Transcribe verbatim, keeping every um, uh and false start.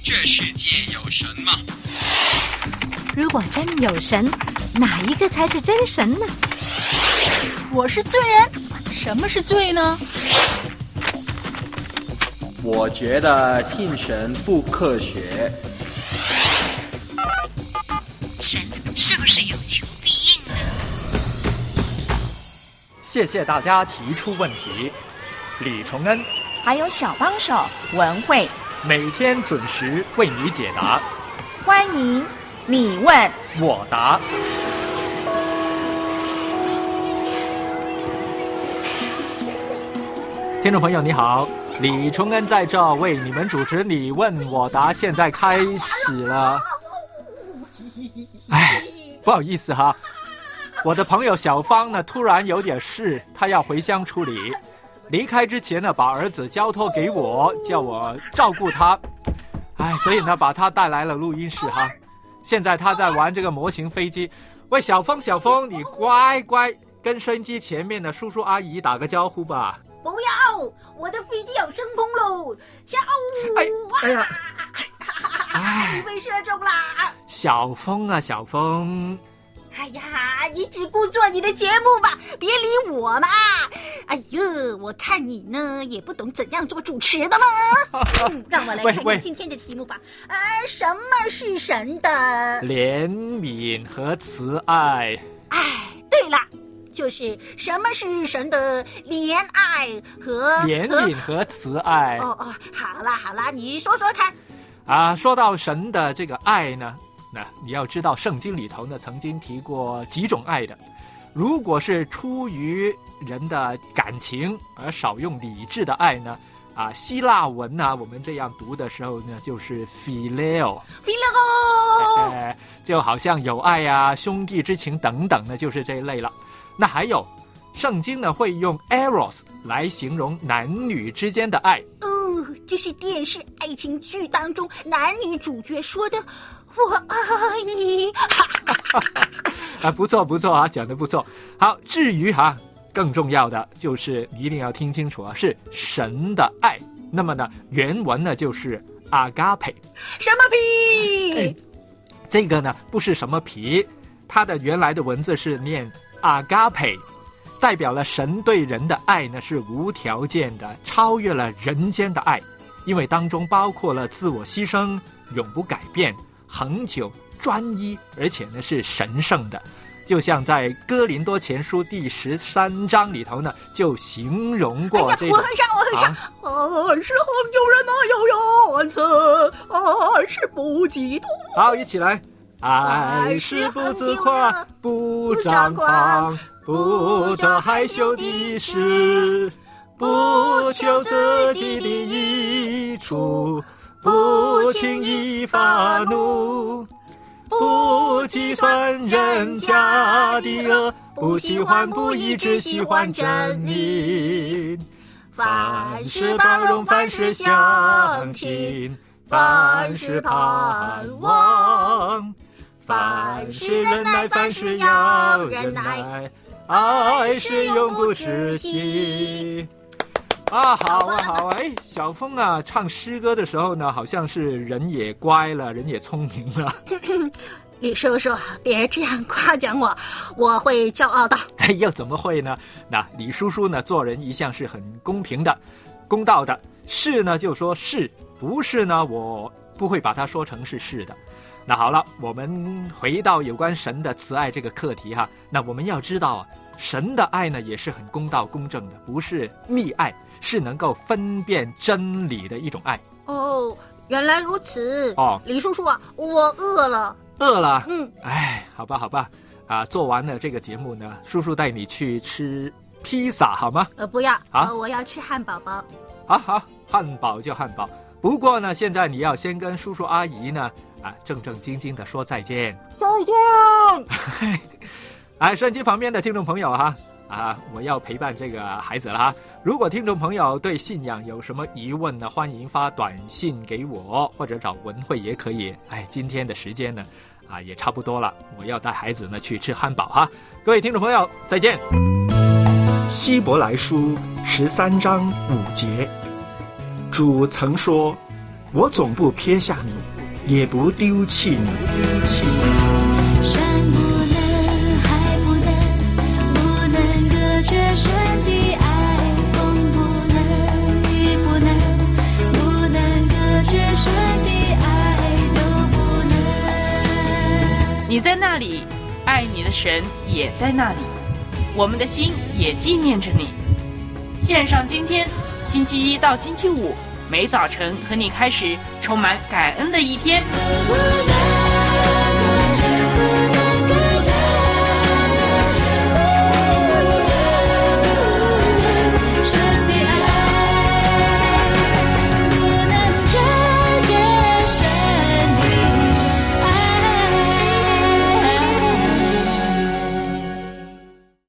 这世界有神吗？ 如果真有神，哪一个才是真神呢？ 我是罪人，什么是罪呢？ 我觉得信神不科学。 神是不是有求必应呢？ 谢谢大家提出问题，李崇恩还有小帮手文慧， 每天准时为你解答。 欢迎你问我答。听众朋友你好，李崇恩在这为你们主持你问我答，现在开始了。哎，不好意思哈，我的朋友小芳呢突然有点事，她要回乡处理，离开之前呢把儿子交托给我，叫我照顾他。哎，所以呢把他带来了录音室哈。现在他在玩这个模型飞机。喂，小峰小峰，你乖乖跟收音机前面的叔叔阿姨打个招呼吧。 不要，我的飞机要升空喽！跳舞！ 哎哎呀， 哎，你被射中啦！ 小峰啊，小峰。 哎呀，你只顾做你的节目吧，别理我嘛！哎呦，我看你呢也不懂怎样做主持的嘛。嗯，让我来看看今天的题目吧。呃，什么是神的怜悯和慈爱？ 哎，对了。就是什么是神的怜爱和怜悯和慈爱？ 哦哦，好啦好啦，你说说看。 啊，说到神的这个爱呢，那你要知道圣经里头呢曾经提过几种爱的。如果是出于人的感情而少用理智的爱呢，啊，希腊文呢我们这样读的时候呢就是 phileo phileo， 哎，就好像友爱啊、兄弟之情等等呢，就是这一类了。那还有，圣经呢会用 eros 来形容男女之间的爱。 哦，就是电视爱情剧当中男女主角说的“我爱你”。 啊，不错不错啊，讲得不错。好，至于哈、啊，更重要的就是你一定要听清楚啊，是神的爱。那么呢，原文呢就是 agape。 什么皮？ 哎，这个呢不是什么皮，它的原来的文字是念agape， 代表了神对人的爱呢是无条件的，超越了人间的爱，因为当中包括了自我牺牲、永不改变、恒久、专一，而且呢是神圣的。就像在哥林多前书第十三章里头呢，就形容过这种。 哎、我很想，我很想。爱是恒久忍耐，又有恩慈，爱是不嫉妒。 好，一起来。爱是不自夸，不张狂，不做害羞的事，不求自己的益处，不轻易发怒，不计算人家的恶，不喜欢不义，只喜欢真理。凡事包容，凡事相信，凡事盼望，凡事忍耐，凡事要忍耐，爱是永不止息。啊，好啊，好啊！哎，小峰啊，唱诗歌的时候呢，好像是人也乖了，人也聪明了。 李叔叔，别这样夸奖我，我会骄傲的。 哎，又怎么会呢？那李叔叔呢，做人一向是很公平的、公道的。是呢，就说是；不是呢，我不会把它说成是是的。那好了，我们回到有关神的慈爱这个课题哈。那我们要知道啊，神的爱呢也是很公道公正的，不是溺爱，是能够分辨真理的一种爱。 哦，原来如此。 哦， 李叔叔啊，我饿了。 饿了？ 嗯， 哎，好吧，好吧，啊，做完了这个节目呢，叔叔带你去吃披萨好吗？ 呃，不要， 啊， 呃、我要吃汉堡包。 好好，汉堡就汉堡。不过呢，现在你要先跟叔叔阿姨呢，啊，正正经经的说再见。 再见。 哎，收音机旁边的听众朋友哈，啊，我要陪伴这个孩子了哈。如果听众朋友对信仰有什么疑问呢，欢迎发短信给我，或者找文慧也可以。哎，今天的时间呢，啊，也差不多了，我要带孩子呢去吃汉堡哈。各位听众朋友，再见。希伯来书十三章五节，主曾说： 我总不撇下你，也不丢弃你。丢弃你。 山不能，海不能，不能隔绝神的爱；风不能，雨不能，不能隔绝神的爱，都不能。 你在那里，爱你的神也在那里，我们的心也纪念着你。线上今天，星期一到星期五，每早晨和你开始充满感恩的一天。